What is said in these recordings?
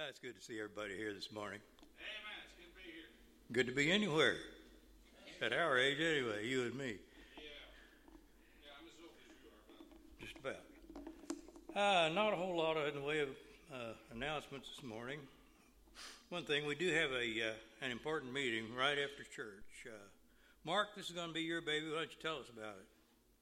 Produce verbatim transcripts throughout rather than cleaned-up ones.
Uh, it's good to see everybody here this morning. Amen. It's good to be here. Good to be anywhere. At our age, anyway, you and me. Yeah. Yeah, I'm as old as you are, Bob. Just about. Uh, not a whole lot in the way of uh, announcements this morning. One thing, we do have a uh, an important meeting right after church. Uh, Mark, this is going to be your baby. Why don't you tell us about it?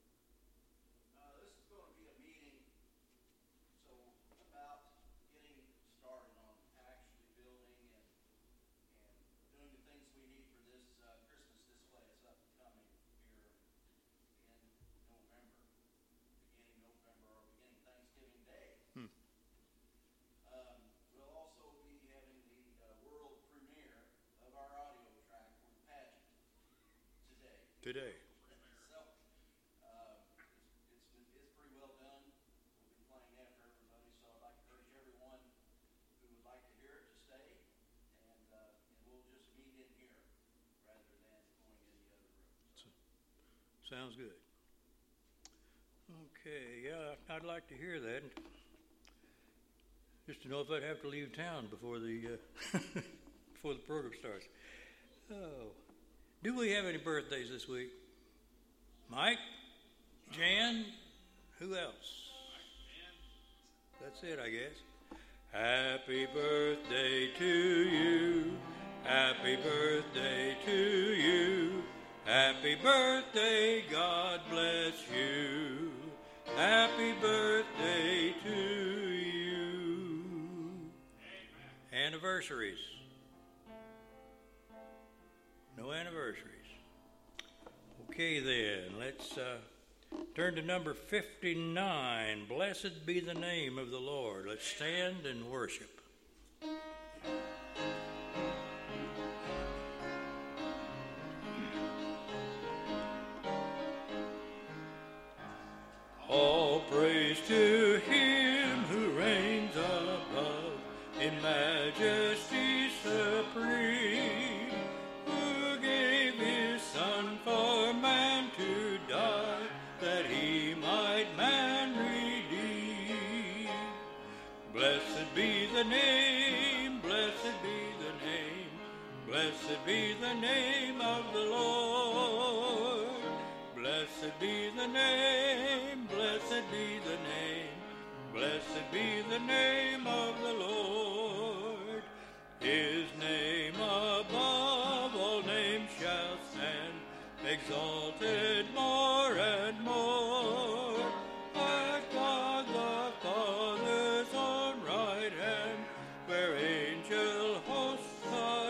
Today. So, uh, it's, it's, it's pretty well done. We'll be playing after everybody, so I'd like to encourage everyone who would like to hear it to stay, and, uh, and we'll just meet in here rather than going in the other room. So. Sounds good. Okay, yeah, I'd like to hear that. Just to know if I'd have to leave town before the uh, before the program starts. Oh. Do we have any birthdays this week? Mike? Jan? Who else? That's it, I guess. Happy birthday to you. Happy birthday to you. Happy birthday, God bless you. Happy birthday to you. Amen. Anniversaries. No anniversaries. Okay then, let's uh, turn to number fifty-nine. Blessed be the name of the Lord. Let's stand and worship. All praise to him who reigns above in majesty supreme. For man to die, that he might man redeem. Blessed be the name, blessed be the name, blessed be the name of the Lord. Blessed be the name, blessed be the name, blessed be the name of the Lord. His name above all names shall stand, exalted more and more, at God the Father's own right hand, where angel hosts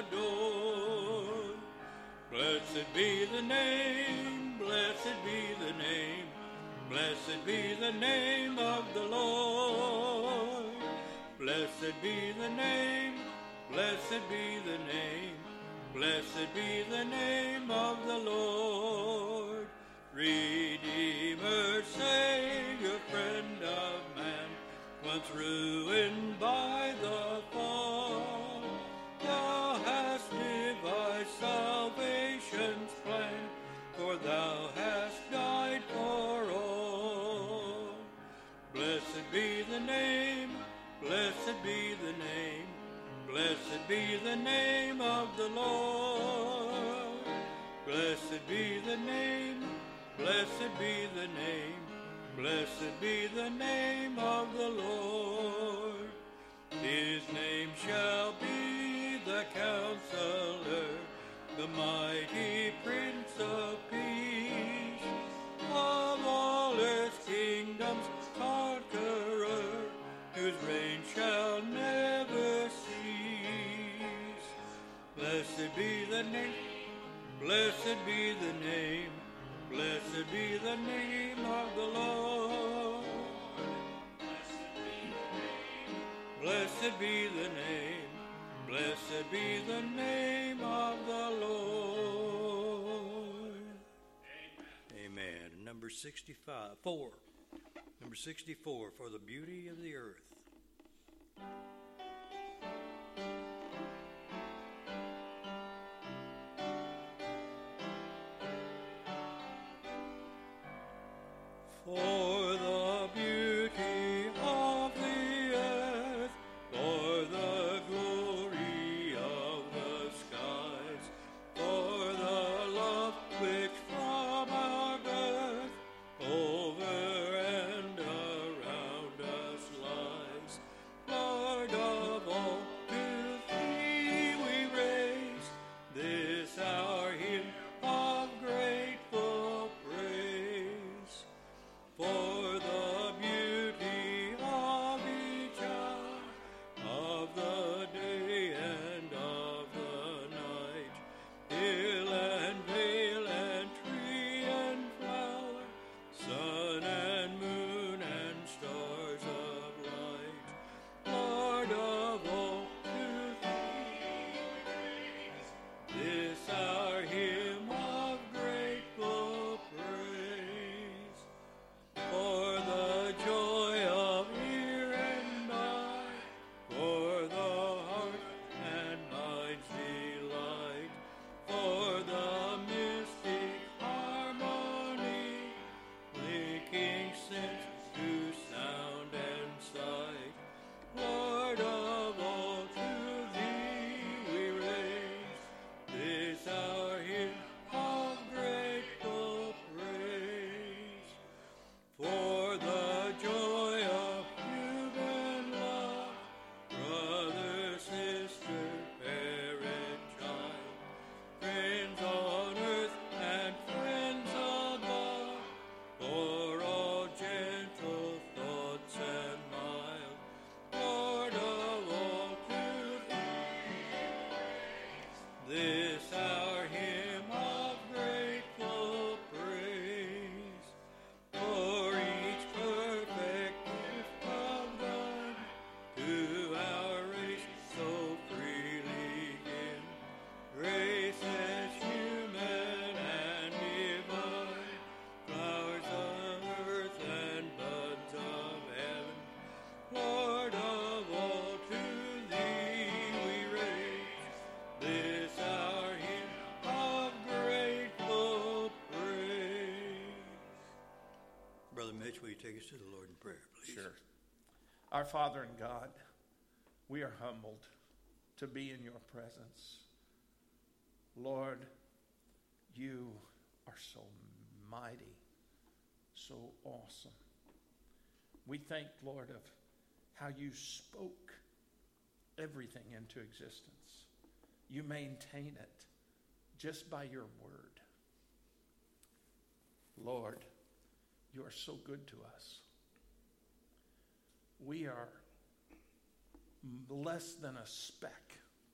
adore. Blessed be the name, blessed be the name, blessed be the name of the Lord. Blessed be the name, blessed be the name, blessed be the name of the Lord. Redeemer, Savior, friend of man, once ruined by the fall, thou hast devised salvation's plan, for thou hast died for all. Blessed be the name, blessed be the name, blessed be the name of the Lord. Blessed be the name, blessed be the name, blessed be the name of the Lord. His name shall be the Counselor, the mighty Prince of Peace, of all earth's kingdoms conqueror, whose reign shall never cease. Blessed be the name, blessed be the name, blessed be the name of the Lord. Blessed be the name, blessed be the name of the Lord. Amen. Amen. Number sixty-five, four. Number sixty-four, for the beauty of the earth. For the beauty of the earth, for the us to the Lord in prayer, please. Sure. Our Father and God, we are humbled to be in your presence. Lord, you are so mighty, so awesome. We think, Lord, of how you spoke everything into existence. You maintain it just by your word. Lord, you are so good to us. We are less than a speck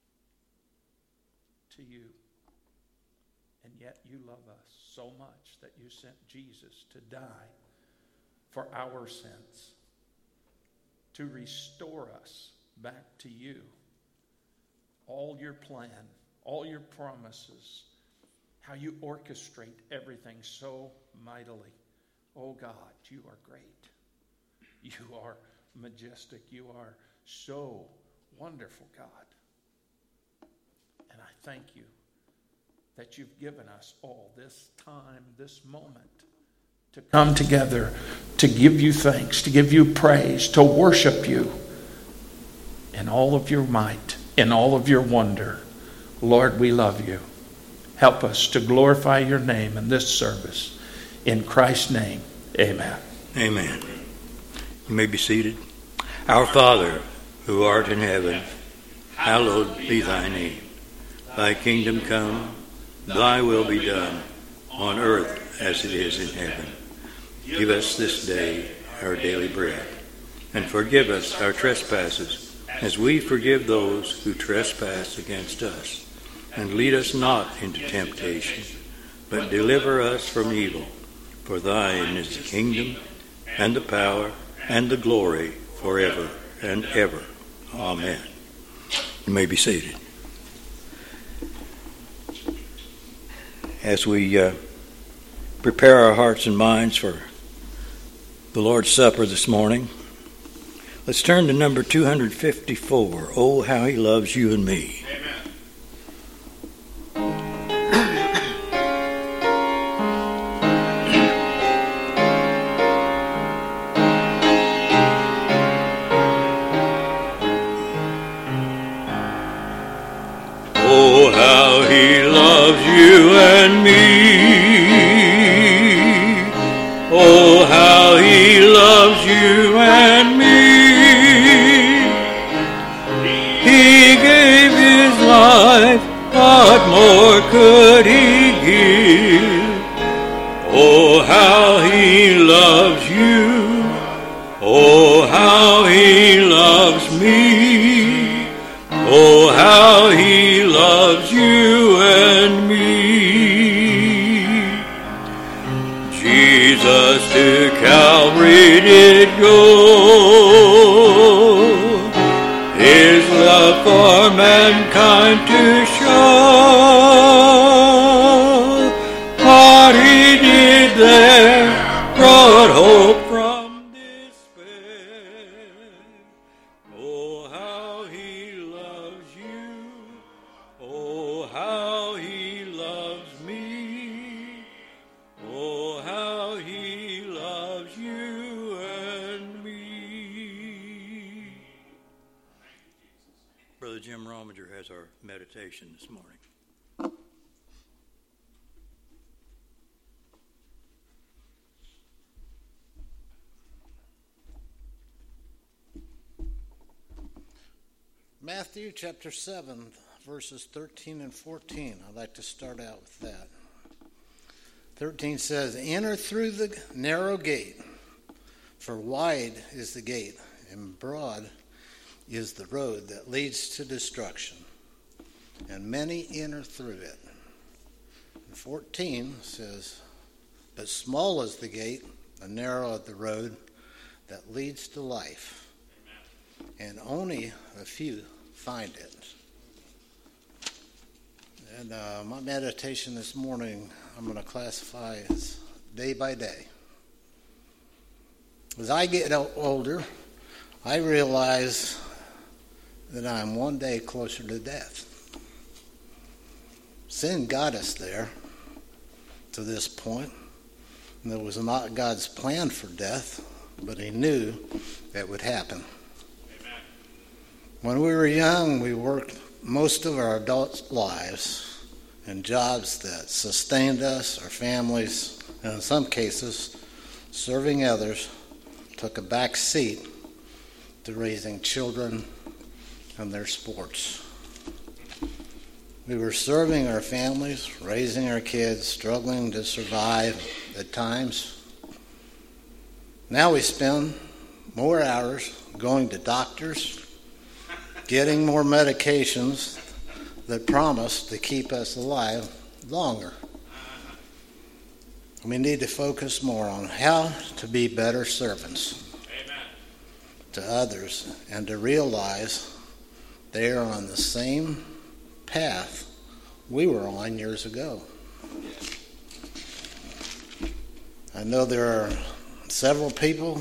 to you. And yet you love us so much that you sent Jesus to die for our sins, to restore us back to you. All your plan, all your promises, how you orchestrate everything so mightily. Oh God, you are great. You are majestic. You are so wonderful, God. And I thank you that you've given us all this time, this moment, to come together, to give you thanks, to give you praise, to worship you in all of your might, in all of your wonder. Lord, we love you. Help us to glorify your name in this service. In Christ's name, amen. Amen. You may be seated. Our Father, who art in heaven, hallowed be thy name. Thy kingdom come, thy will be done, on earth as it is in heaven. Give us this day our daily bread, and forgive us our trespasses, as we forgive those who trespass against us. And lead us not into temptation, but deliver us from evil. For thine is the kingdom, and the power, and the glory, forever and ever. Amen. You may be seated. As we uh, prepare our hearts and minds for the Lord's Supper this morning, let's turn to number two hundred fifty-four. Oh, how he loves you and me. Amen. Oh, how he loves you and me. Oh, how he loves you and me. He gave his life, what more could he give? Oh, how he loves you. Oh, how he loves me. Oh, how he loves you and me. Jesus to Calvary did go, his love for mankind to show. What he did there brought hope from despair. Oh, how he loves you. Oh, how he loves me. Oh, how he loves you and me. Brother Jim Rominger has our meditation this morning. Matthew chapter seven, verses thirteen and fourteen. I'd like to start out with that. thirteen says, "Enter through the narrow gate, for wide is the gate, and broad is the road that leads to destruction, and many enter through it." And fourteen says, "But small is the gate, and narrow is the road that leads to life, and only a few find it." And uh, my meditation this morning, I'm going to classify as day by day. As I get older, I realize that I'm one day closer to death. Sin got us there to this point, and it was not God's plan for death, but he knew that would happen. Amen. When we were young, we worked most of our adult lives in jobs that sustained us, our families, and in some cases, serving others took a back seat to raising children and their sports. We were serving our families, raising our kids, struggling to survive at times. Now we spend more hours going to doctors, getting more medications that promise to keep us alive longer. We need to focus more on how to be better servants Amen. to others and to realize they are on the same path we were on years ago. I know there are several people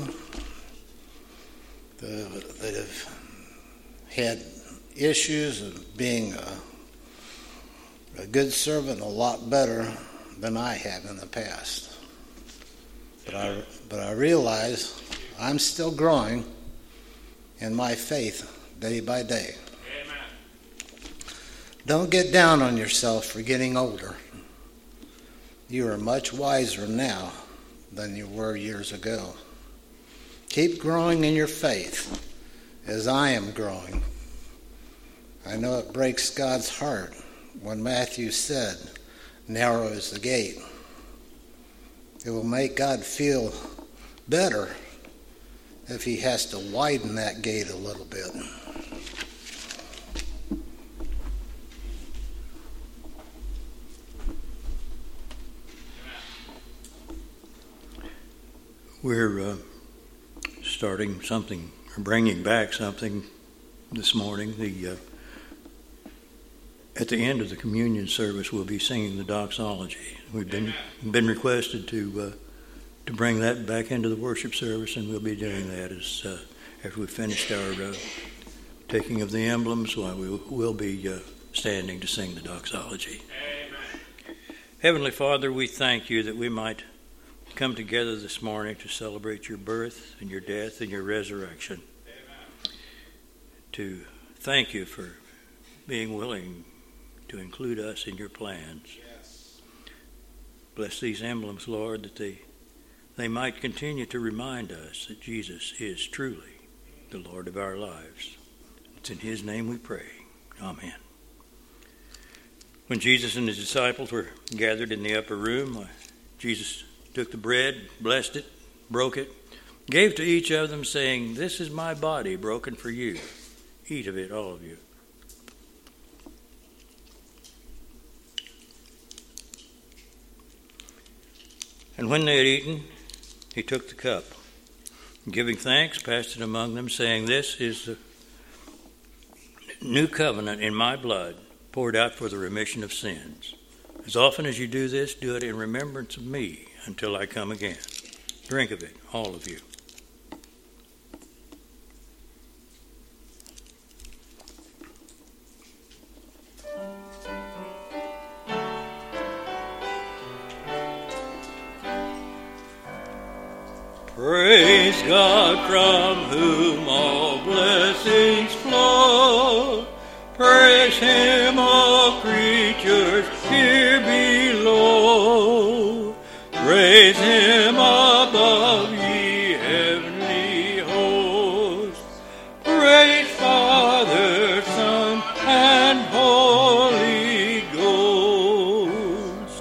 that, that have had issues of being a, a good servant a lot better than I have in the past. But I, but I realize I'm still growing in my faith day by day. Amen. Don't get down on yourself for getting older. You are much wiser now than you were years ago. Keep growing in your faith as I am growing. I know it breaks God's heart when Matthew said, "Narrow is the gate." It will make God feel better if he has to widen that gate a little bit. We're uh, starting something, or bringing back something this morning. The uh, at the end of the communion service, we'll be singing the doxology. We've been been requested to uh, to bring that back into the worship service, and we'll be doing that as uh, after we've finished our uh, taking of the emblems. While we will be uh, standing to sing the doxology. Amen. Heavenly Father, we thank you that we might come together this morning to celebrate your birth and your death and your resurrection. Amen. To thank you for being willing to include us in your plans. Yes. Bless these emblems, Lord, that they, they might continue to remind us that Jesus is truly the Lord of our lives. It's in his name we pray. Amen. When Jesus and his disciples were gathered in the upper room, Jesus took the bread, blessed it, broke it, gave to each of them, saying, "This is my body broken for you. Eat of it, all of you." And when they had eaten, he took the cup, and giving thanks, passed it among them, saying, "This is the new covenant in my blood, poured out for the remission of sins. As often as you do this, do it in remembrance of me until I come again. Drink of it, all of you." Praise God, from whom all blessings flow. Praise him, all creatures here below. Praise him above, ye heavenly hosts. Praise Father, Son, and Holy Ghost.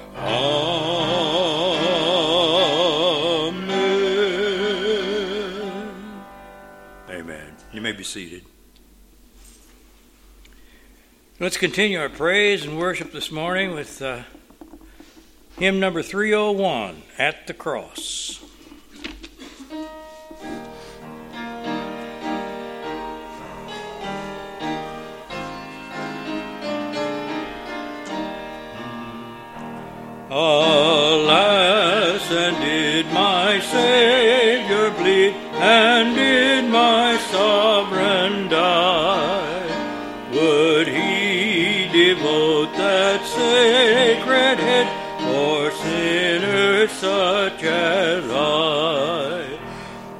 Amen. Amen. You may be seated. Let's continue our praise and worship this morning with uh, hymn number three oh one, "At the Cross." Alas, and did my Savior bleed, and did my Sovereign die? Would he devote that sacred head for sinners such as I?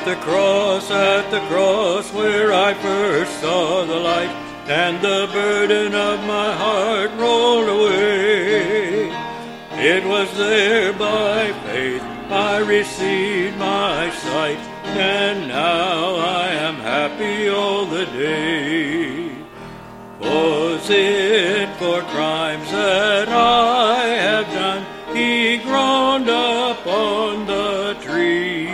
the cross, at the cross where I first saw the light, and the burden of my heart rolled away. It was there by faith I received my sight, and now I am happy all the day. Was it for crimes that I have done, he groaned upon the tree?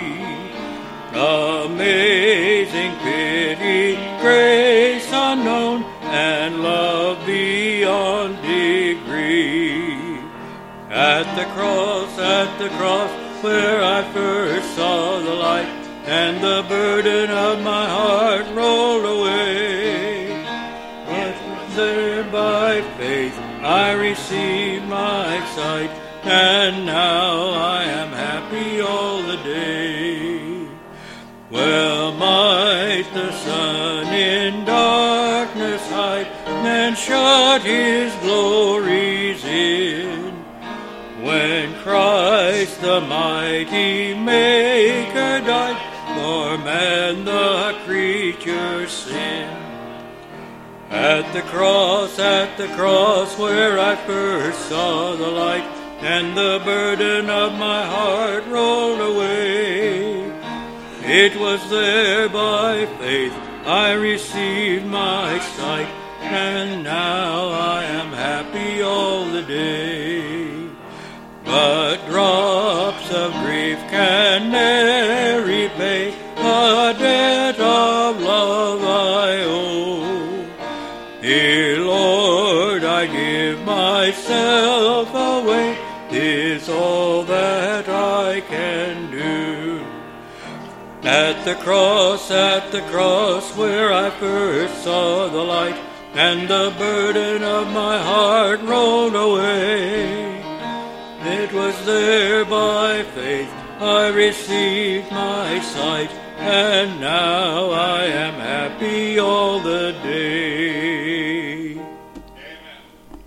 Amazing pity, grace unknown, and love beyond degree. At the cross, at the cross, where I first saw the light, and the burden of my heart rolled away. But there by faith I received my sight, and now I am happy all the day. Well might the sun in darkness hide, and shut his glories in, when Christ the mighty Maker died for man the creature's sin. At the cross, at the cross where I first saw the light, and the burden of my heart rolled away. It was there by faith I received my sight, and now I am happy all the day. But drops of grief can ne'er repay a debt of love I owe. Dear Lord, I give myself away, 'tis all that I can do. At the cross, at the cross where I first saw the light, and the burden of my heart rolled away. It was there by faith I received my sight, and now I am happy all the day. Amen.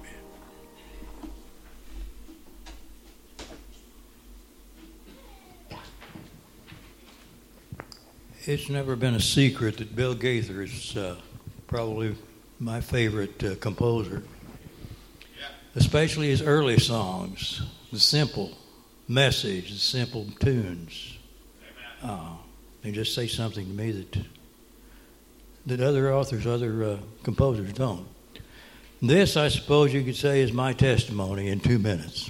It's never been a secret that Bill Gaither is uh, probably my favorite uh, composer, Yeah. especially his early songs, the simple message, the simple tunes. Amen. Uh, they just say something to me that that other authors, other uh, composers don't. This, I suppose you could say, is my testimony in two minutes.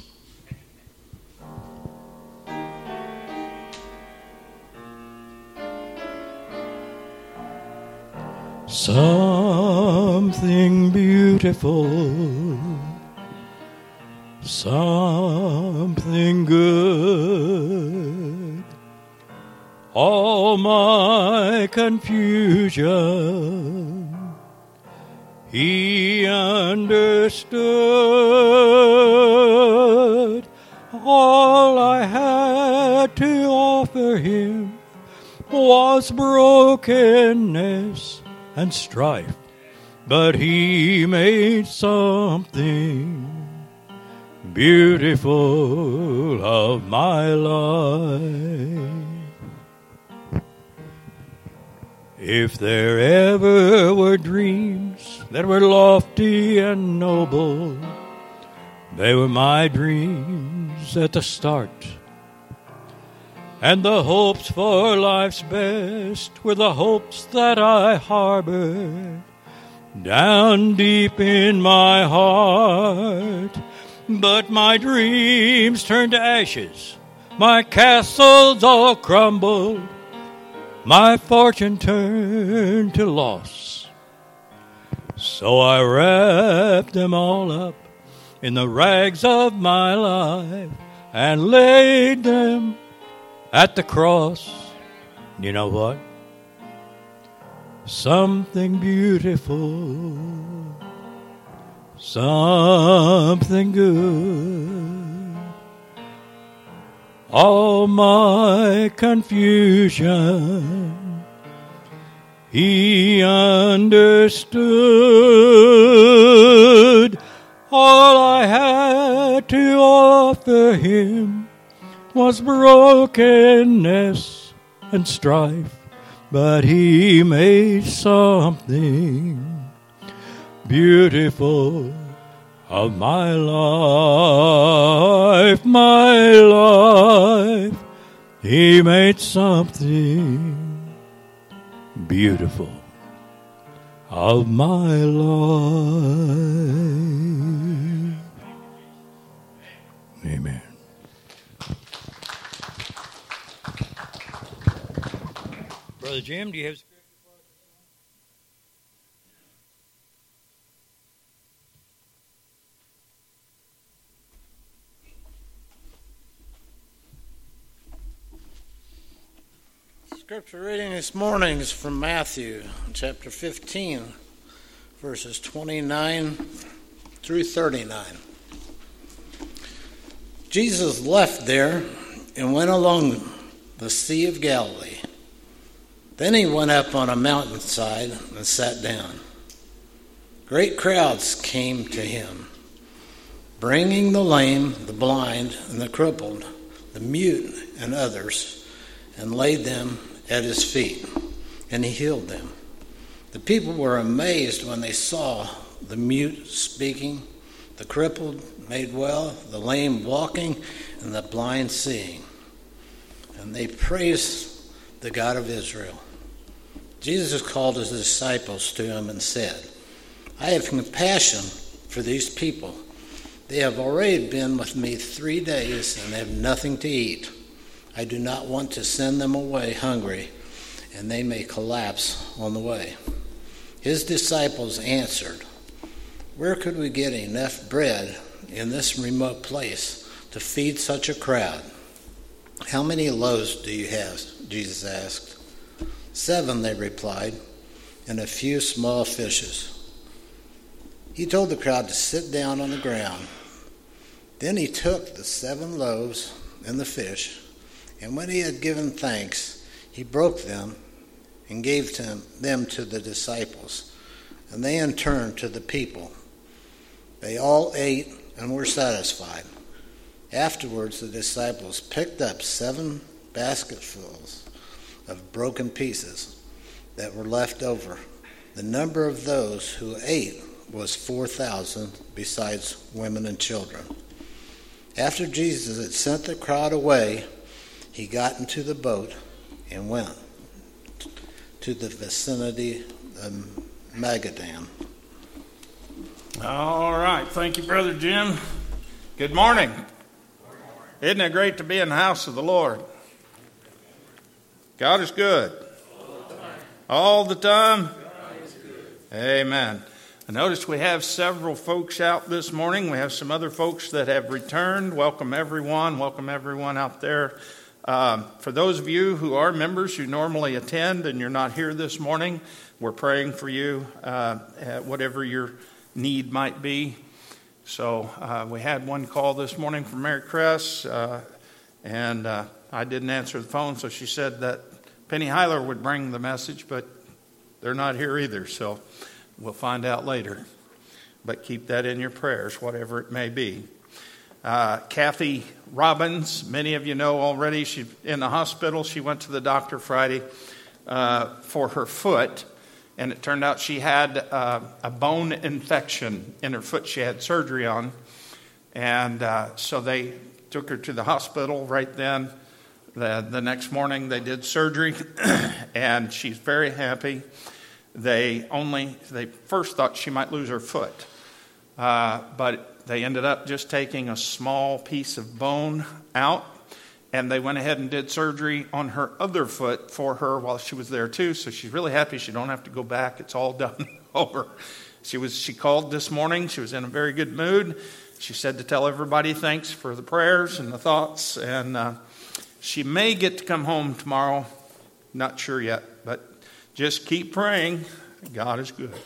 Something beautiful, something good. All my confusion he understood. All I had to offer him was brokenness and strife, but he made something beautiful of my life. If there ever were dreams that were lofty and noble, they were my dreams at the start. And the hopes for life's best were the hopes that I harbored down deep in my heart. But my dreams turned to ashes, my castles all crumbled, my fortune turned to loss. So I wrapped them all up in the rags of my life and laid them at the cross. You know what? Something beautiful, something good. All my confusion he understood. All I had to offer him was brokenness and strife, but he made something beautiful of my life, my life. He made something beautiful of my life. Amen. Brother Jim, do you have... Scripture reading this morning is from Matthew chapter fifteen, verses twenty-nine through thirty-nine. Jesus left there and went along the Sea of Galilee. Then he went up on a mountainside and sat down. Great crowds came to him, bringing the lame, the blind, and the crippled, the mute, and others, and laid them at his feet, and he healed them. The people were amazed when they saw the mute speaking, the crippled made well, the lame walking, and the blind seeing. And they praised the God of Israel. Jesus called his disciples to him and said, I have compassion for these people. They have already been with me three days and have nothing to eat. I do not want to send them away hungry, and they may collapse on the way. His disciples answered, Where could we get enough bread in this remote place to feed such a crowd? How many loaves do you have? Jesus asked. Seven, they replied, and a few small fishes. He told the crowd to sit down on the ground. Then he took the seven loaves and the fish, and when he had given thanks, he broke them and gave to them to the disciples, and they in turn to the people. They all ate and were satisfied. Afterwards, the disciples picked up seven basketfuls of broken pieces that were left over. The number of those who ate was four thousand, besides women and children. After Jesus had sent the crowd away, he got into the boat and went to the vicinity of Magadan. All right. Thank you, Brother Jim. Good morning. Isn't it great to be in the house of the Lord? God is good. All the time. Amen. I noticed we have several folks out this morning. We have some other folks that have returned. Welcome, everyone. Welcome, everyone out there. Um, for those of you who are members who normally attend and you're not here this morning, we're praying for you, uh, whatever your need might be. So uh, we had one call this morning from Mary Cress, uh, and uh, I didn't answer the phone, so she said that Penny Heiler would bring the message, but they're not here either, so we'll find out later. But keep that in your prayers, whatever it may be. Uh, Kathy Robbins, many of you know already, she's in the hospital. She went to the doctor Friday uh, for her foot, and it turned out she had uh, a bone infection in her foot she had surgery on. And uh, so they took her to the hospital right then. The, the next morning they did surgery, and she's very happy. They only, they first thought she might lose her foot, uh, but they ended up just taking a small piece of bone out, and they went ahead and did surgery on her other foot for her while she was there too. So she's really happy she don't have to go back. It's all done over. She was, she called this morning. She was in a very good mood. She said to tell everybody thanks for the prayers and the thoughts, and uh, she may get to come home tomorrow. Not sure yet, but just keep praying. God is good.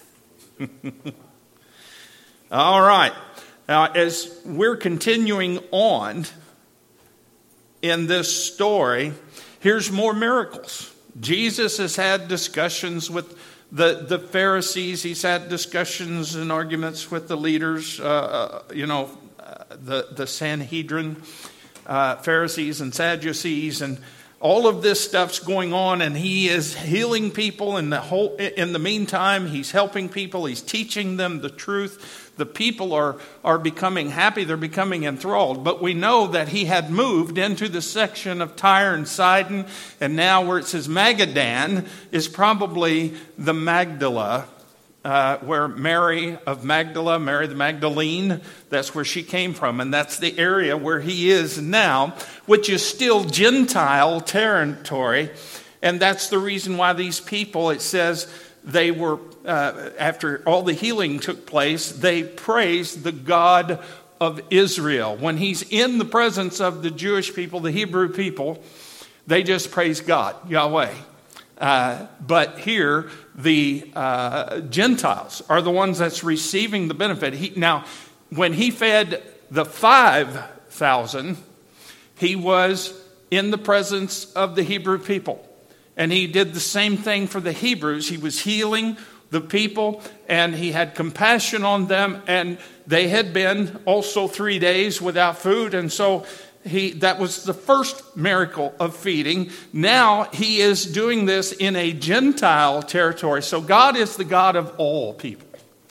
All right. Now, as we're continuing on in this story, here's more miracles. Jesus has had discussions with the, the Pharisees. He's had discussions and arguments with the leaders, uh, you know, uh, the, the Sanhedrin, uh, Pharisees and Sadducees. And all of this stuff's going on, and he is healing people. In the whole, in the meantime, he's helping people. He's teaching them the truth. The people are, are becoming happy. They're becoming enthralled. But we know that he had moved into the section of Tyre and Sidon, and now where it says Magadan is probably the Magdala, uh, where Mary of Magdala, Mary the Magdalene, that's where she came from. And that's the area where he is now, which is still Gentile territory. And that's the reason why these people, it says, they were, uh, after all the healing took place, they praised the God of Israel. When he's in the presence of the Jewish people, the Hebrew people, they just praise God, Yahweh. Uh, but here, the uh, Gentiles are the ones that's receiving the benefit. He, now, when he fed the five thousand, he was in the presence of the Hebrew people. And he did the same thing for the Hebrews. He was healing the people, and he had compassion on them. And they had been also three days without food. And so he that was the first miracle of feeding. Now he is doing this in a Gentile territory. So God is the God of all people,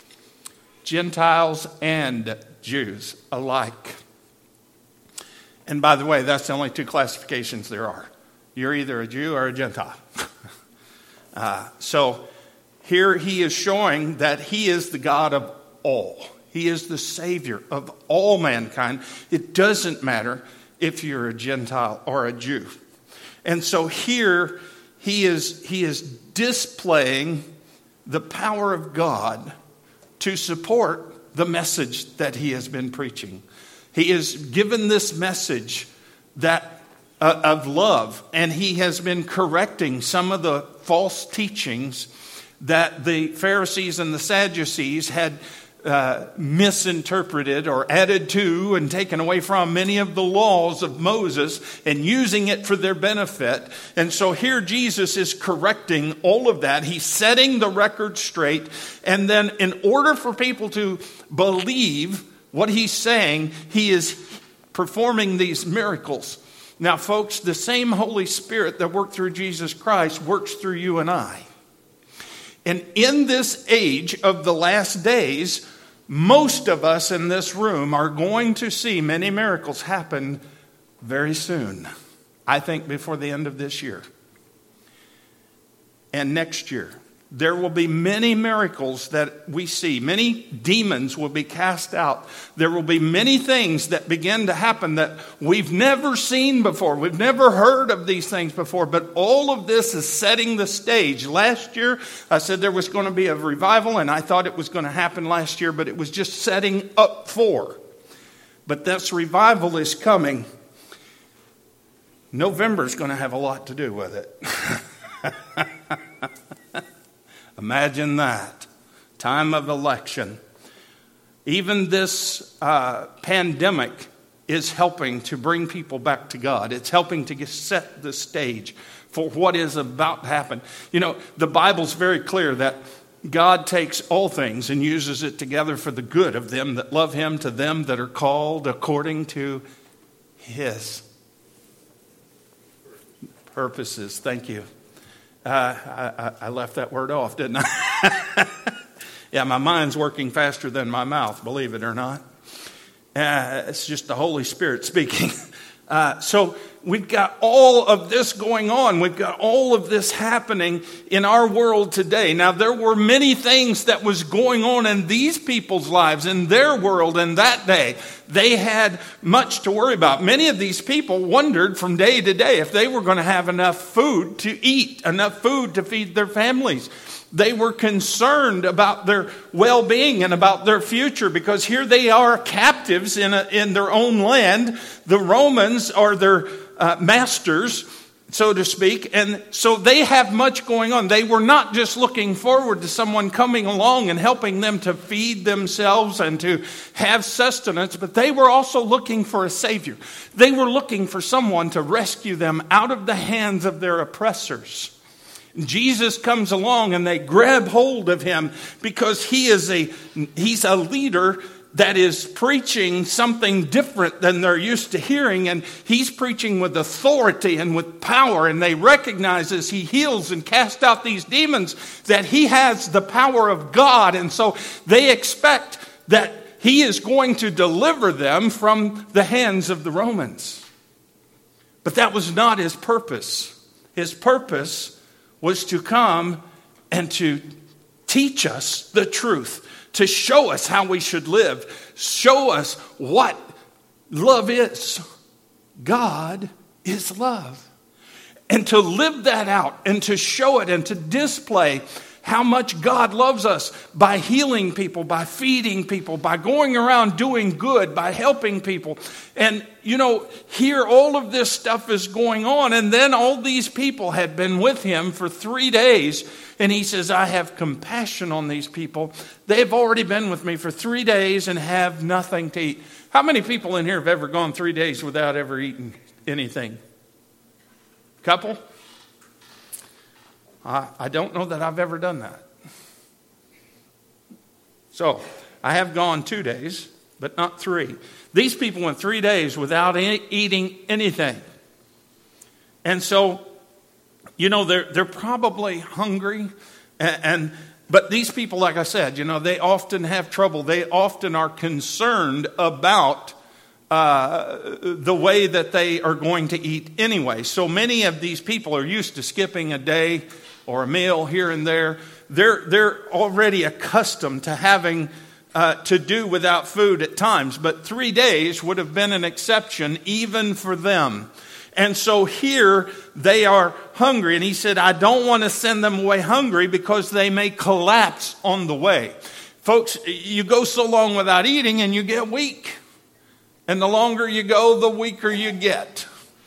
Gentiles and Jews alike. And by the way, that's the only two classifications there are. You're either a Jew or a Gentile. uh, so here he is showing that he is the God of all. He is the Savior of all mankind. It doesn't matter if you're a Gentile or a Jew. And so here he is, he is displaying the power of God to support the message that he has been preaching. He is given this message that uh, of love, and he has been correcting some of the false teachings that the Pharisees and the Sadducees had uh, misinterpreted or added to and taken away from many of the laws of Moses and using it for their benefit. And so here Jesus is correcting all of that. He's setting the record straight. And then in order for people to believe what he's saying, he is performing these miracles. Now, folks, the same Holy Spirit that worked through Jesus Christ works through you and I. And in this age of the last days, most of us in this room are going to see many miracles happen very soon. I think before the end of this year. And next year. There will be many miracles that we see. Many demons will be cast out. There will be many things that begin to happen that we've never seen before. We've never heard of these things before. But all of this is setting the stage. Last year, I said there was going to be a revival, and I thought it was going to happen last year, but it was just setting up for. But this revival is coming. November is going to have a lot to do with it. Imagine that. Time of election. Even this uh, pandemic is helping to bring people back to God. It's helping to set the stage for what is about to happen. You know, the Bible's very clear that God takes all things and uses it together for the good of them that love him, to them that are called according to his purposes. Thank you. Uh, I, I left that word off, didn't I? Yeah, my mind's working faster than my mouth, believe it or not. Uh, it's just the Holy Spirit speaking. Uh, so we've got all of this going on. We've got all of this happening in our world today. Now, there were many things that was going on in these people's lives, in their world, in that day. They had much to worry about. Many of these people wondered from day to day if they were going to have enough food to eat, enough food to feed their families. They were concerned about their well-being and about their future, because here they are captives in a, in their own land. The Romans are their uh, masters, so to speak, and so they have much going on. They were not just looking forward to someone coming along and helping them to feed themselves and to have sustenance, but they were also looking for a Savior. They were looking for someone to rescue them out of the hands of their oppressors. Jesus comes along and they grab hold of him because he is a he's a leader that is preaching something different than they're used to hearing, and he's preaching with authority and with power, and they recognize as he heals and casts out these demons that he has the power of God, and so they expect that he is going to deliver them from the hands of the Romans. But that was not his purpose. His purpose was to come and to teach us the truth, to show us how we should live, show us what love is. God is love. And to live that out and to show it and to display how much God loves us by healing people, by feeding people, by going around doing good, by helping people. And, you know, here all of this stuff is going on. And then all these people had been with him for three days. And he says, I have compassion on these people. They've already been with me for three days and have nothing to eat. How many people in here have ever gone three days without ever eating anything? Couple? I, I don't know that I've ever done that. So, I have gone two days, but not three. These people went three days without any, eating anything. And so, you know, they're they're probably hungry, and, and but these people, like I said, you know, they often have trouble. They often are concerned about uh, the way that they are going to eat anyway. So many of these people are used to skipping a day or a meal here and there. They're they're already accustomed to having uh, to do without food at times. But three days would have been an exception even for them. And so here they are hungry. And he said, I don't want to send them away hungry because they may collapse on the way. Folks, you go so long without eating and you get weak. And the longer you go, the weaker you get.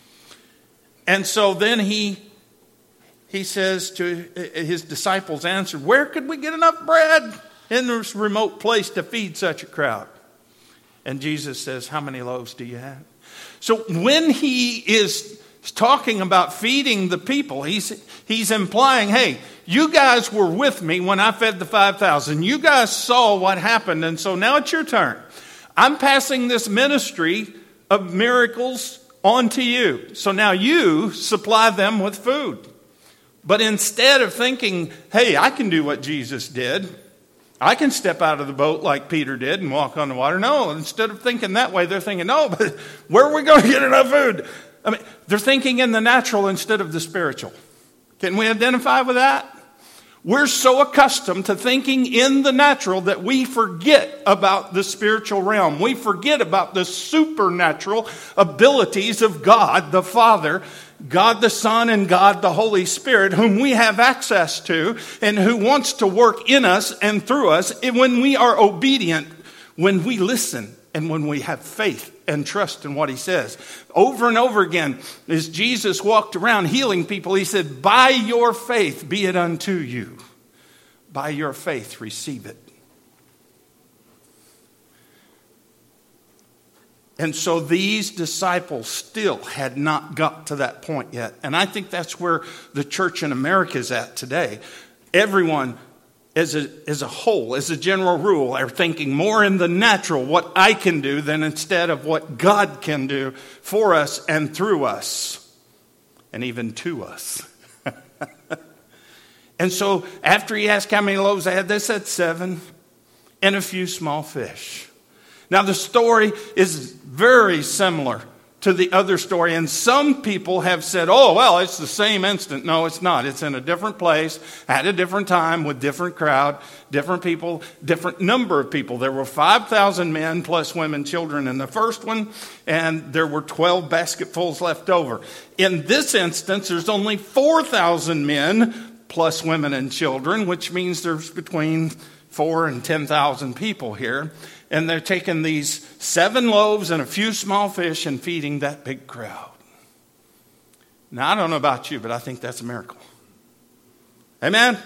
And so then he he says to his disciples, answered, where could we get enough bread in this remote place to feed such a crowd? And Jesus says, how many loaves do you have? So when he is talking about feeding the people, he's he's implying, hey, you guys were with me when I fed the five thousand. You guys saw what happened, and so now it's your turn. I'm passing this ministry of miracles on to you. So now you supply them with food. But instead of thinking, hey, I can do what Jesus did, I can step out of the boat like Peter did and walk on the water. No, instead of thinking that way, they're thinking, no, but where are we going to get enough food? I mean, they're thinking in the natural instead of the spiritual. Can we identify with that? We're so accustomed to thinking in the natural that we forget about the spiritual realm. We forget about the supernatural abilities of God the Father, God the Son, and God the Holy Spirit, whom we have access to and who wants to work in us and through us when we are obedient, when we listen, and when we have faith and trust in what he says. Over and over again, as Jesus walked around healing people, he said, by your faith be it unto you. By your faith receive it. And so these disciples still had not got to that point yet. And I think that's where the church in America is at today. Everyone as a, as a whole, as a general rule, are thinking more in the natural, what I can do, than instead of what God can do for us and through us, and even to us. And so after he asked how many loaves they had, they said seven and a few small fish. Now the story is very similar to the other story. And some people have said, oh, well, it's the same instant. No, it's not. It's in a different place, at a different time, with different crowd, different people, different number of people. There were five thousand men plus women, children in the first one, and there were twelve basketfuls left over. In this instance, there's only four thousand men plus women and children, which means there's between four and ten thousand people here. And they're taking these seven loaves and a few small fish and feeding that big crowd. Now, I don't know about you, but I think that's a miracle. Amen?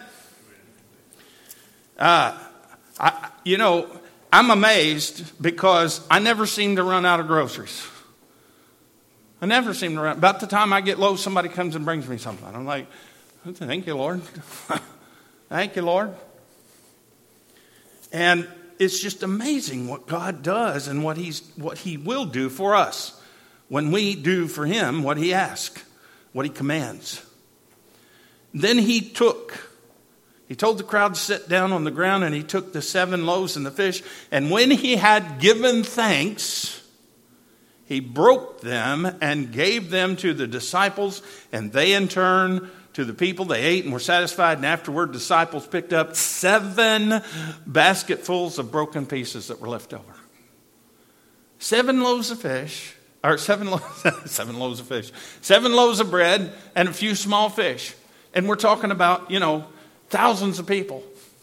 Uh, I, you know, I'm amazed because I never seem to run out of groceries. I never seem to run. About the time I get low, somebody comes and brings me something. I'm like, thank you, Lord. Thank you, Lord. And it's just amazing what God does and what he's what he will do for us when we do for him what he asks, what he commands. Then he took, he told the crowd to sit down on the ground, and he took the seven loaves and the fish, and when he had given thanks, he broke them and gave them to the disciples, and they in turn to the people. They ate and were satisfied, and afterward disciples picked up seven basketfuls of broken pieces that were left over. Seven loaves of fish, or seven loaves, seven loaves of fish, seven loaves of bread, and a few small fish. And we're talking about, you know, thousands of people.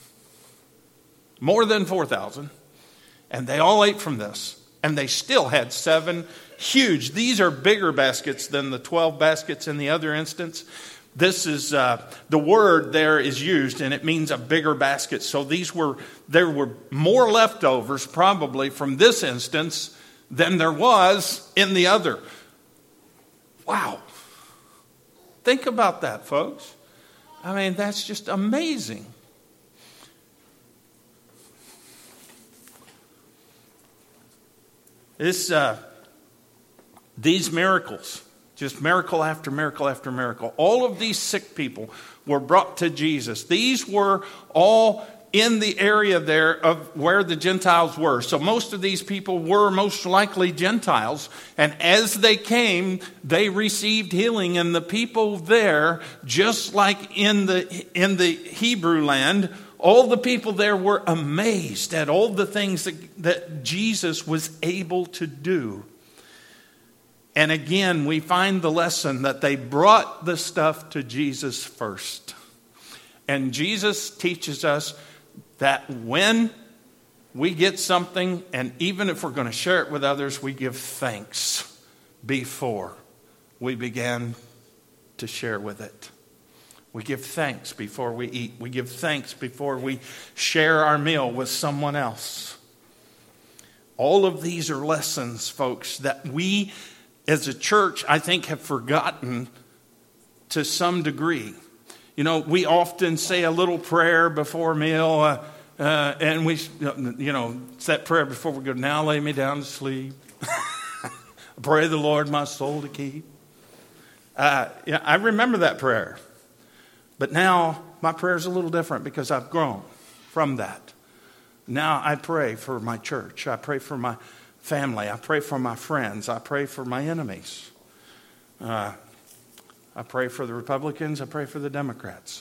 More than four thousand. And they all ate from this. And they still had seven huge. These are bigger baskets than the twelve baskets in the other instance. This is, uh, the word there is used, and it means a bigger basket. So these were, there were more leftovers probably from this instance than there was in the other. Wow. Think about that, folks. I mean, that's just amazing. This, uh, these miracles, just miracle after miracle after miracle. All of these sick people were brought to Jesus. These were all in the area there of where the Gentiles were. So most of these people were most likely Gentiles. And as they came, they received healing. And the people there, just like in the in the Hebrew land, all the people there were amazed at all the things that, that Jesus was able to do. And again, we find the lesson that they brought the stuff to Jesus first. And Jesus teaches us that when we get something, and even if we're going to share it with others, we give thanks before we begin to share with it. We give thanks before we eat. We give thanks before we share our meal with someone else. All of these are lessons, folks, that we as a church, I think, have forgotten to some degree. You know, we often say a little prayer before a meal, uh, uh, and we, you know, it's that prayer before we go, now lay me down to sleep. Pray the Lord my soul to keep. Uh, yeah, I remember that prayer. But now my prayer is a little different because I've grown from that. Now I pray for my church. I pray for my family. I pray for my friends. I pray for my enemies. Uh, I pray for the Republicans. I pray for the Democrats.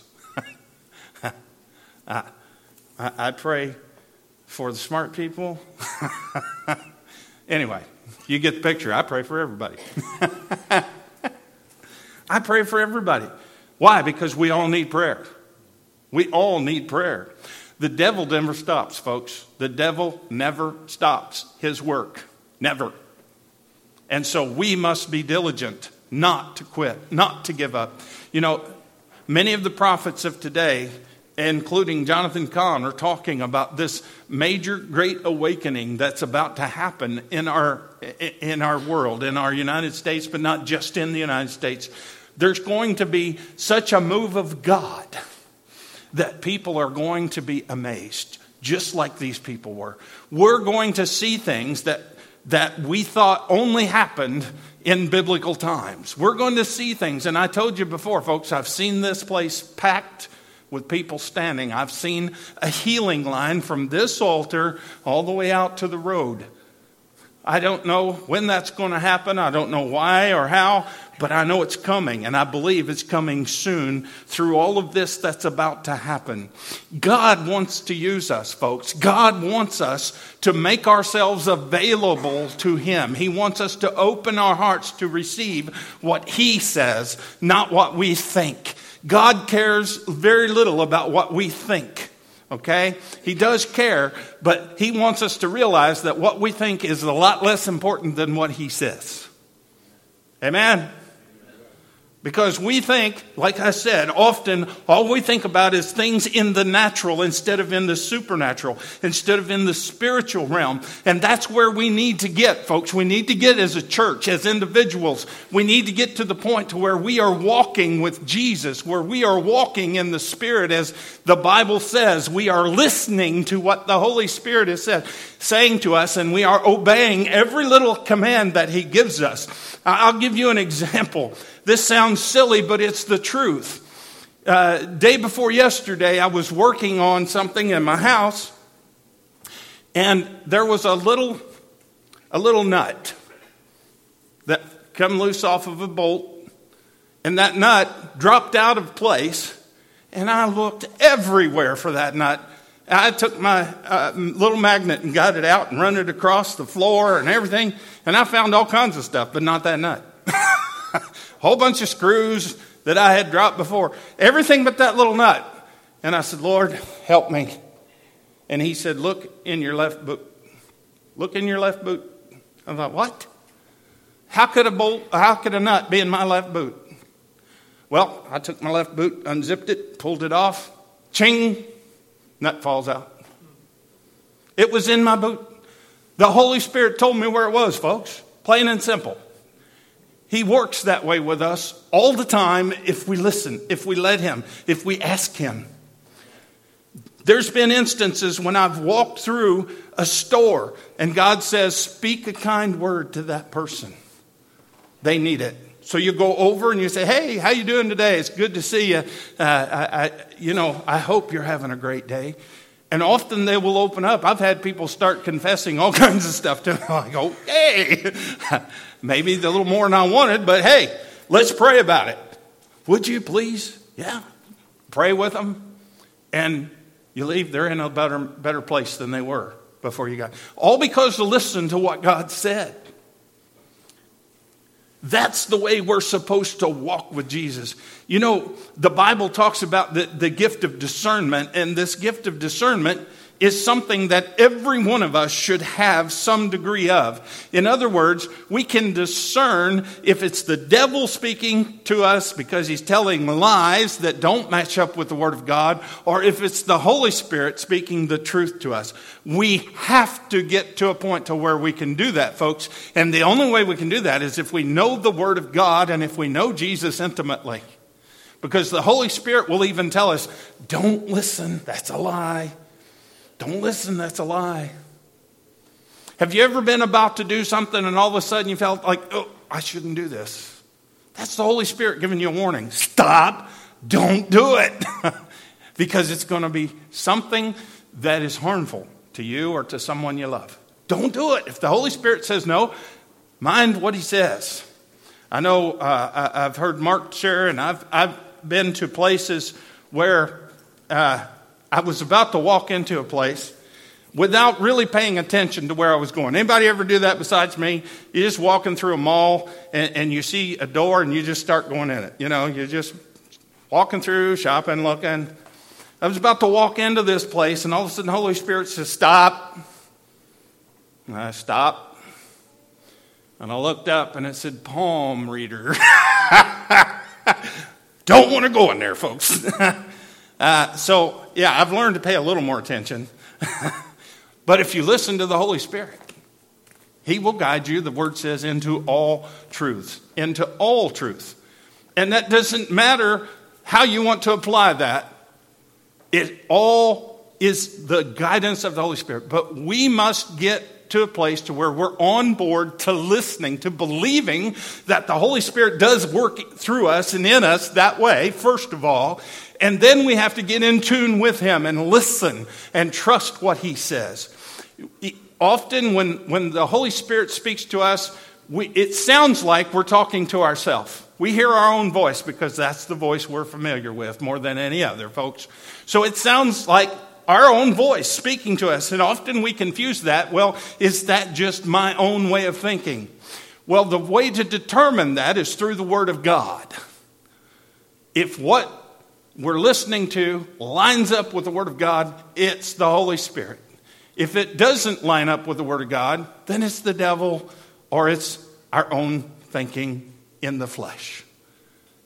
I, I, I pray for the smart people. Anyway, you get the picture. I pray for everybody. I pray for everybody. Why? Because we all need prayer. We all need prayer. The devil never stops, folks. The devil never stops his work. Never. And so we must be diligent not to quit, not to give up. You know, many of the prophets of today, including Jonathan Cahn, are talking about this major great awakening that's about to happen in our in our world, in our United States, but not just in the United States. There's going to be such a move of God that people are going to be amazed, just like these people were. We're going to see things that that we thought only happened in biblical times. We're going to see things, and I told you before, folks, I've seen this place packed with people standing. I've seen a healing line from this altar all the way out to the road. I don't know when that's going to happen. I don't know why or how, but I know it's coming, and I believe it's coming soon through all of this that's about to happen. God wants to use us, folks. God wants us to make ourselves available to Him. He wants us to open our hearts to receive what He says, not what we think. God cares very little about what we think. Okay? He does care, but He wants us to realize that what we think is a lot less important than what He says. Amen? Because we think, like I said, often all we think about is things in the natural instead of in the supernatural, instead of in the spiritual realm. And that's where we need to get, folks. We need to get as a church, as individuals. We need to get to the point to where we are walking with Jesus, where we are walking in the Spirit, as the Bible says. We are listening to what the Holy Spirit is said, saying to us, and we are obeying every little command that He gives us. I'll give you an example. This sounds silly, but it's the truth. Uh, day before yesterday, I was working on something in my house, and there was a little, a little nut that come loose off of a bolt, and that nut dropped out of place, and I looked everywhere for that nut. I took my uh, little magnet and got it out and run it across the floor and everything, and I found all kinds of stuff, but not that nut. Whole bunch of screws that I had dropped before. Everything but that little nut. And I said, Lord, help me. And He said, look in your left boot. Look in your left boot. I thought, what? How could a bolt, how could a nut be in my left boot? Well, I took my left boot, unzipped it, pulled it off. Ching! Nut falls out. It was in my boot. The Holy Spirit told me where it was, folks. Plain and simple. He works that way with us all the time if we listen, if we let Him, if we ask Him. There's been instances when I've walked through a store and God says, speak a kind word to that person. They need it. So you go over and you say, hey, how you doing today? It's good to see you. Uh, I, I, you know, I hope you're having a great day. And often they will open up. I've had people start confessing all kinds of stuff to me. I go, hey, maybe a little more than I wanted, but hey, let's pray about it. Would you please? Yeah. Pray with them. And you leave, they're in a better, better place than they were before you got. All because to listen to what God said. That's the way we're supposed to walk with Jesus. You know, the Bible talks about the, the gift of discernment, and this gift of discernment is something that every one of us should have some degree of. In other words, we can discern if it's the devil speaking to us because he's telling lies that don't match up with the Word of God, or if it's the Holy Spirit speaking the truth to us. We have to get to a point to where we can do that, folks. And the only way we can do that is if we know the Word of God and if we know Jesus intimately. Because the Holy Spirit will even tell us, don't listen, that's a lie. Don't listen, that's a lie. Have you ever been about to do something and all of a sudden you felt like, oh, I shouldn't do this? That's the Holy Spirit giving you a warning. Stop, don't do it. Because it's going to be something that is harmful to you or to someone you love. Don't do it. If the Holy Spirit says no, mind what He says. I know uh, I've heard Mark share, and I've, I've been to places where uh, I was about to walk into a place without really paying attention to where I was going. Anybody ever do that besides me? You're just walking through a mall and, and you see a door and you just start going in it. You know, you're just walking through, shopping, looking. I was about to walk into this place and all of a sudden the Holy Spirit says, stop. And I stopped. And I looked up and it said, palm reader. Don't want to go in there, folks. uh, so, yeah, I've learned to pay a little more attention. But if you listen to the Holy Spirit, He will guide you, the Word says, into all truth. Into all truth. And that doesn't matter how you want to apply that. It all is the guidance of the Holy Spirit. But we must get to a place to where we're on board to listening, to believing that the Holy Spirit does work through us and in us that way, first of all. And then we have to get in tune with Him and listen and trust what He says. Often when, when the Holy Spirit speaks to us, we, it sounds like we're talking to ourselves. We hear our own voice because that's the voice we're familiar with more than any other, folks. So it sounds like our own voice speaking to us. And often we confuse that. Well, is that just my own way of thinking? Well, the way to determine that is through the Word of God. If what we're listening to lines up with the Word of God, it's the Holy Spirit. If it doesn't line up with the Word of God, then it's the devil or it's our own thinking in the flesh.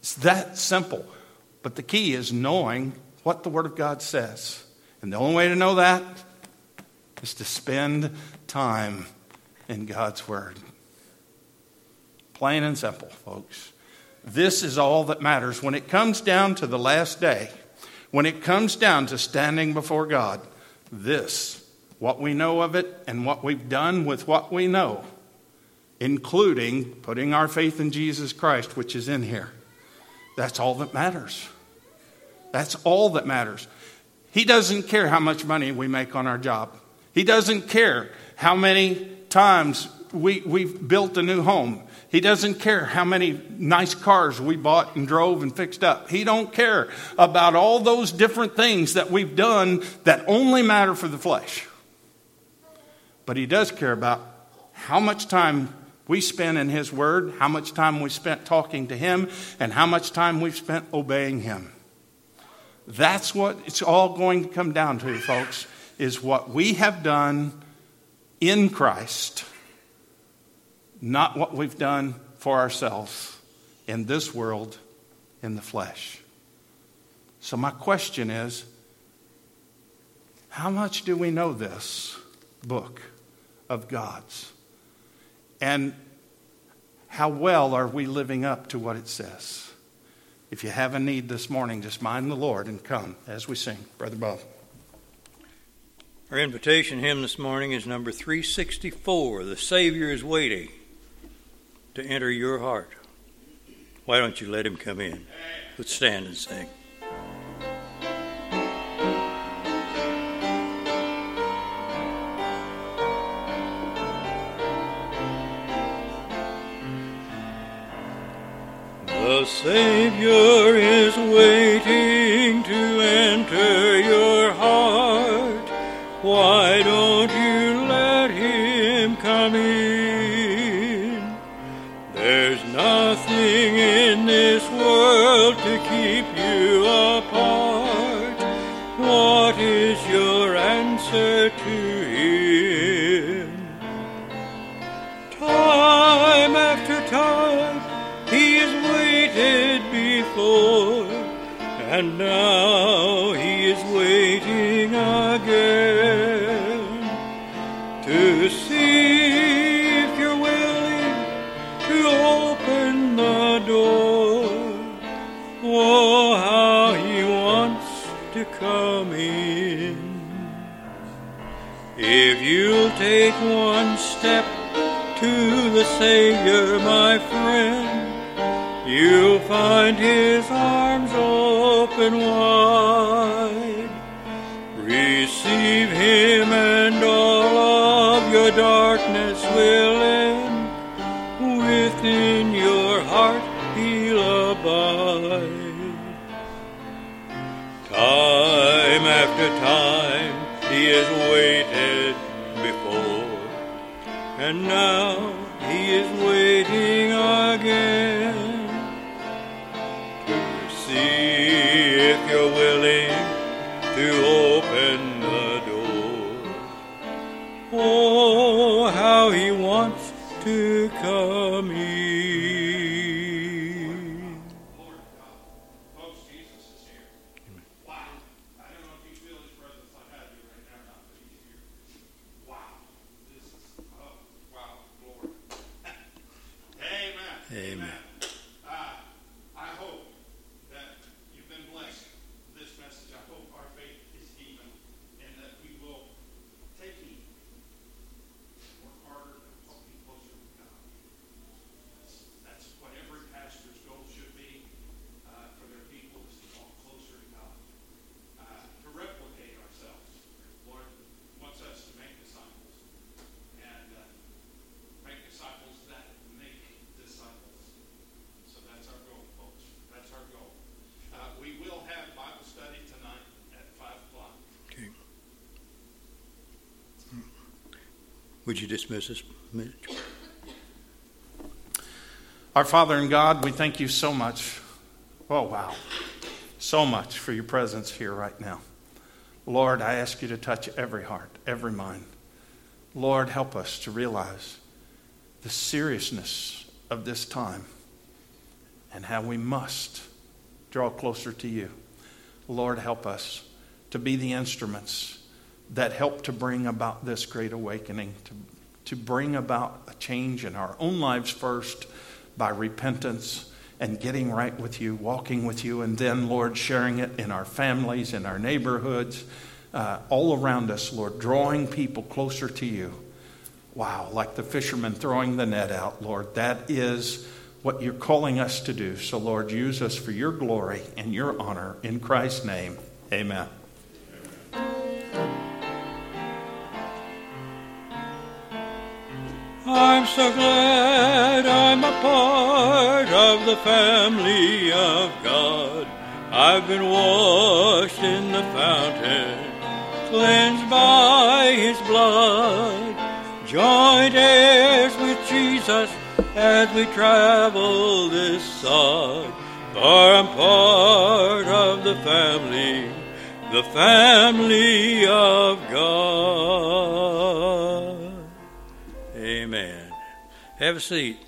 It's that simple. But the key is knowing what the Word of God says. And the only way to know that is to spend time in God's Word. Plain and simple, folks. This is all that matters. When it comes down to the last day, when it comes down to standing before God, this, what we know of it and what we've done with what we know, including putting our faith in Jesus Christ, which is in here, that's all that matters. That's all that matters. He doesn't care how much money we make on our job. He doesn't care how many times we, we've built a new home. He doesn't care how many nice cars we bought and drove and fixed up. He don't care about all those different things that we've done that only matter for the flesh. But he does care about how much time we spent in his word, how much time we spent talking to him, and how much time we've spent obeying him. That's what it's all going to come down to, folks, is what we have done in Christ, not what we've done for ourselves in this world, in the flesh. So my question is, how much do we know this book of God's? And how well are we living up to what it says? If you have a need this morning, just mind the Lord and come as we sing. Brother Bob. Our invitation hymn this morning is number three sixty-four. The Savior is waiting to enter your heart. Why don't you let him come in? Let's stand and sing. The Savior is waiting to enter your heart. Why don't you let him come in? There's nothing in this world to keep you apart. What is your answer to him? Time after time he is waited before, and now he is waiting again to see if you're willing to open the door. Oh, how he wants to come in. If you'll take one step to the Savior, my friend, you'll find his arms open wide. Receive him and all of your darkness will end. Within your heart he'll abide. Time after time he has waited before, and now he is waiting again. See if you're willing to open the door. Oh, how he wants to come in. Lord God, folks, Jesus is here. Wow. I don't know if you feel his presence like I do right now, but he's here. Wow. This is, oh, wow, Lord. Amen. Amen. Would you dismiss us? Our Father and God, we thank you so much. Oh, wow. So much for your presence here right now. Lord, I ask you to touch every heart, every mind. Lord, help us to realize the seriousness of this time. and how we must draw closer to you. Lord, help us to be the instruments that help to bring about this great awakening, to, to bring about a change in our own lives first by repentance and getting right with you, walking with you, and then, Lord, sharing it in our families, in our neighborhoods, uh, all around us, Lord, drawing people closer to you. Wow, like the fisherman throwing the net out, Lord, that is what you're calling us to do. So, Lord, use us for your glory and your honor. In Christ's name, amen. I'm so glad I'm a part of the family of God. I've been washed in the fountain, cleansed by his blood, joint heirs with Jesus as we travel this sod. For I'm part of the family, the family of God. Amen. Have a seat.